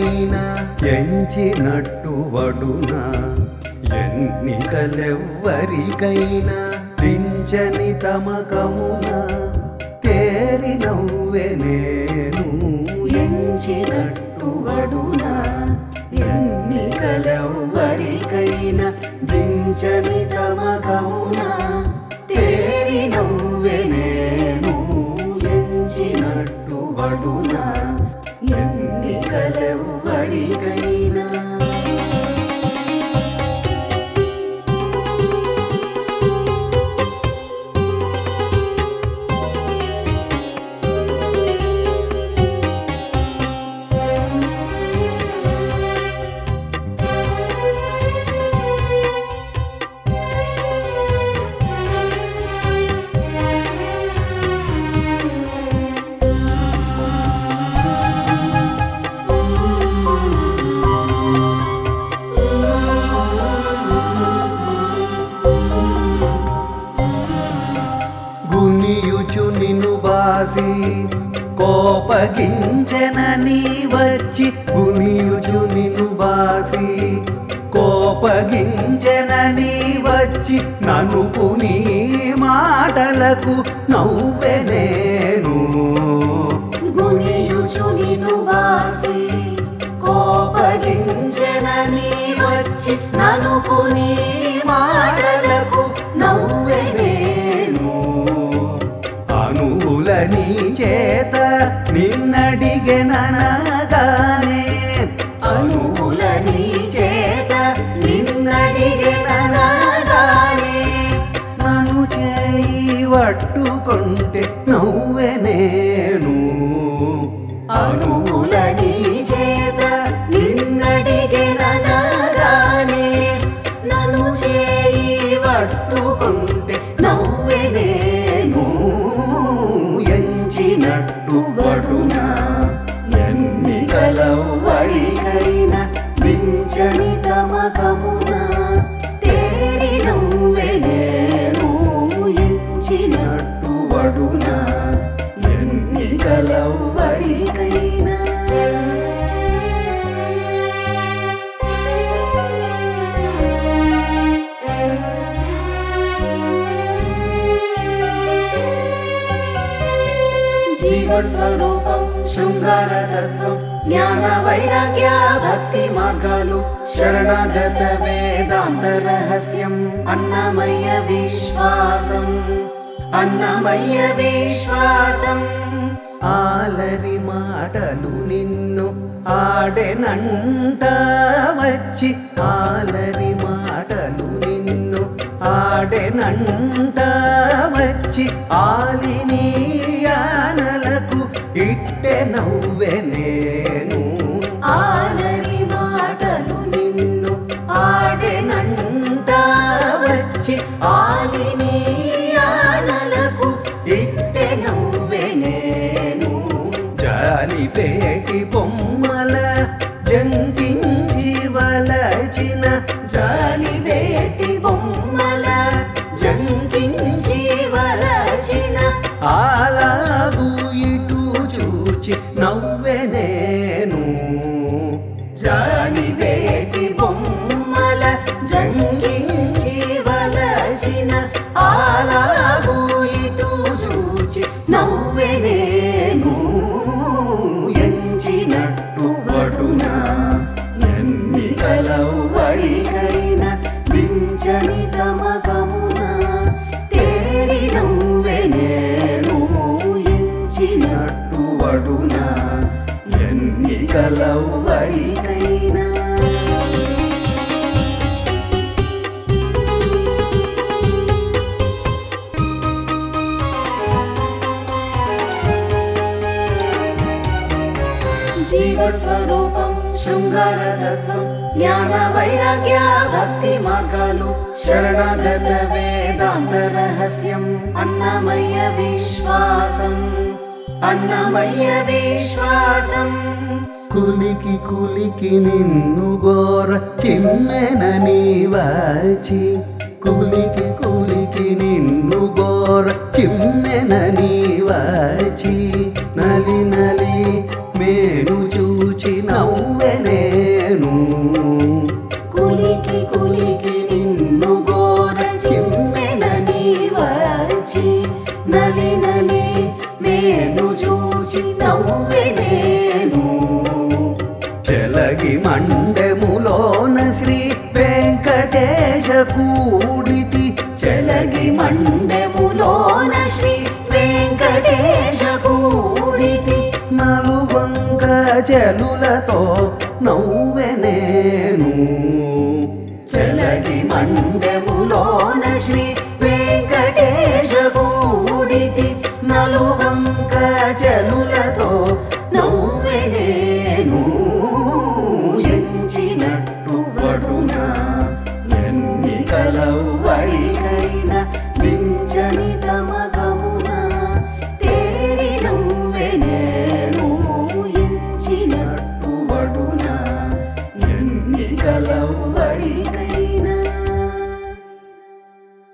వరికైనా ఎంచినట్టు వడునా ఎన్నికలెవ్వరికైనా దించని తమకమున తేరి నవ్వె నేను ఎంచినట్టు వడునా ఎన్నికలెవ్వరికైనా దించని తమకమున తేరి నవ్వె నేను ఎంచినట్టు వడునా ఎన్నికలెవ్వరికైనా గునియుచు నిన్ను బాసి కోపగించెనని వచ్చి గునియుచు నిన్ను బాసి కోపగించెనని వచ్చి ననుపు నీ మాటలకు నవ్వె నేను గునియుచు నిన్ను బాసి కోపగించెనని వచ్చి ననుపు నీ మాటలకు నవ్వె నేను అనువుల నీ చేత నిన్నడిగెననగానే అనువుల నీ చేత నిన్నడిగెననగానే నన్ను చేయి పట్టుకుంటే నవ్వె నేను అనువుల నీ చేత నిన్నడిగెననగానే నన్ను చేయి పట్టుకుంటే నవ్వె నేను ఎంచినట్టు వడునా ఎన్నికలెవ్వరికైనా దించని తమకమున తేరి నవ్వె నేను ఎంచినట్టు వడునా ఎన్నికలెవ్వరికైనా జీవస్వరూపం శృంగారతత్వం జ్ఞాన వైరాగ్య భక్తి మార్గాలు శరణాగత వేదాంత రహస్యం అన్నమయ్య విశ్వాసం అన్నమయ్య విశ్వాసం ఆలరి మాటలు నిన్ను ఆడెనంట వచ్చి ఆలరి మాటలు నిన్ను ఆడెనంట వచ్చి ఆలిని ఆనలకు ఇట్టె నవ్వె నేను ఆలరి మాటలు నిన్ను ఆడెనంట వచ్చి ఆలిని ఆనలకు ఇట్టె నవ్వె నేను జాలిపేటి బొమ్మల జంకించి వలచిన జాలిబేటి బొమ్మల జంకించి వలచిన అలాగు ఇటు చూచి నవ్వె నేను జాలిబేటి బొమ్మల జంకించి వలచిన అలాగు ఇటు చూచి నవ్వె నేను ఎంచినట్టు వడునా ఎన్నికలెవ్వరికైనా దించని తమకమున తేరి నవ్వె నేను ఎంచినట్టు వడునా ఎన్నికలెవ్వరికైనా జీవస్వరూపం శృంగారతత్వం జ్ఞాన వైరాగ్య భక్తి మార్గాలు శరణాగత వేదాంత రహస్యం అన్నమయ్య విశ్వాసం అన్నమయ్య విశ్వాసం కులికి కులికి నిన్ను గోర చిమ్మెనని వాచి కులికి కులికి నిన్ను గోర చిమ్మెనని వాచి నలి నలి మేను చూచి నవ్వె వెంకటేశ కూడితి చెలగి మండెములోన శ్రీ వెంకటేశ కూడితి నలువంక చెలులతో నవ్వెనేను చెలగి మండెములోన శ్రీ